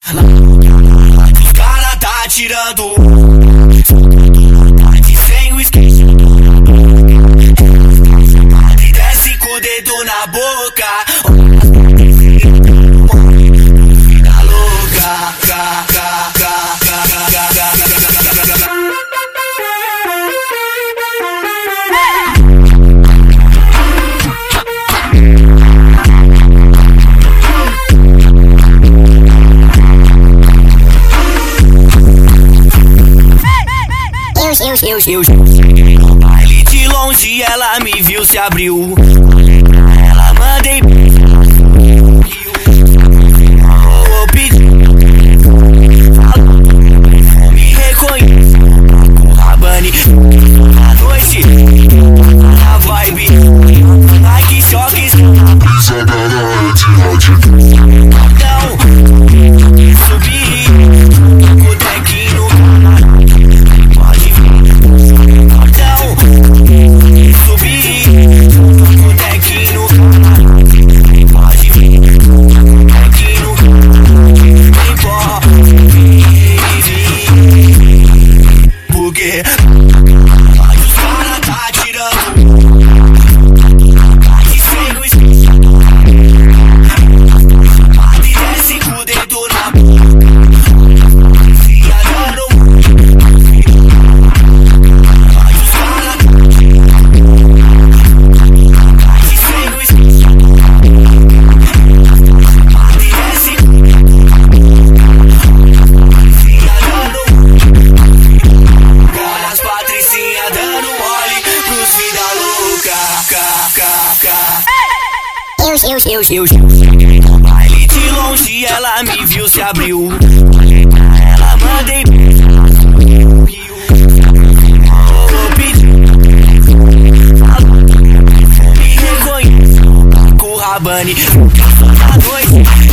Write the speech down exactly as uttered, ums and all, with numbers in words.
Os cara tá tirando sem o skate e desce com o dedo na boca. Fica louca, ca, ca, ca, ca, ca, ca, Eu, eu, eu, no baile de longe ela me viu, se abriu. Ela mandei vou pedir, me reconhece com Rabani. À noite, na vibe, ai que choque. Então, subi com o tequinho. Eu, eu, eu, no baile de longe ela me viu, se abriu. Ela mandei vou pedir, me reconhece com Rabani. À noite.